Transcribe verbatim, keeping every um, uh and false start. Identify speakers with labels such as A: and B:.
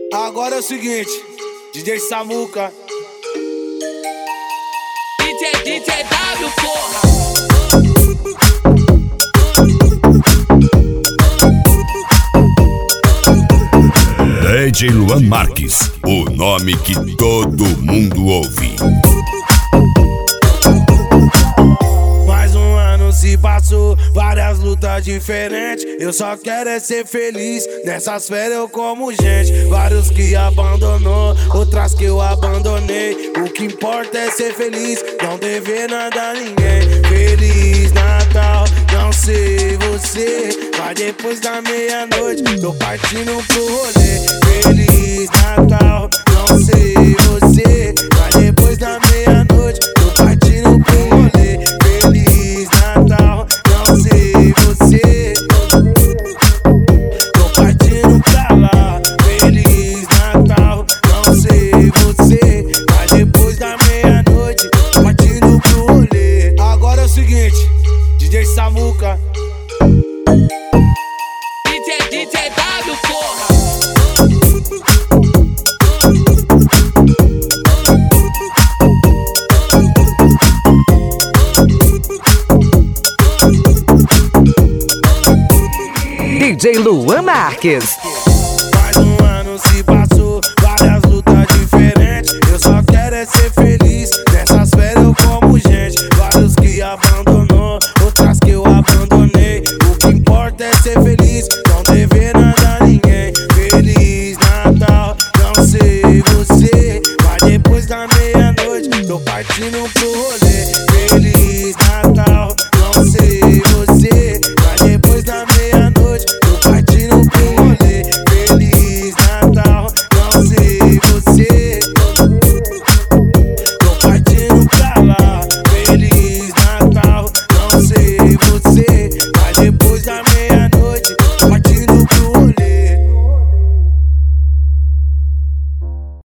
A: Agora é o seguinte, D J Samuca.
B: D J, D J W, porra.
C: D J Luan Marques, o nome que todo mundo ouve.
A: Mais um ano se passou, várias lutas diferentes. Eu só quero é ser feliz, nessas férias eu como gente. Vários que abandonou, outras que eu abandonei. O que importa é ser feliz, não dever nada a ninguém. Feliz Natal, não sei você, mas depois da meia-noite tô partindo pro rolê. Feliz Natal, não sei você, mas depois da meia-noite tô partindo pro rolê. Feliz Natal, não sei você, tô partindo pra lá. Feliz Natal, não sei você, mas depois da meia-noite tô partindo pro rolê. Agora é o seguinte, D J Samuca.
B: D J, D J W, porra.
D: D J Luan Marques.
A: Mais um ano se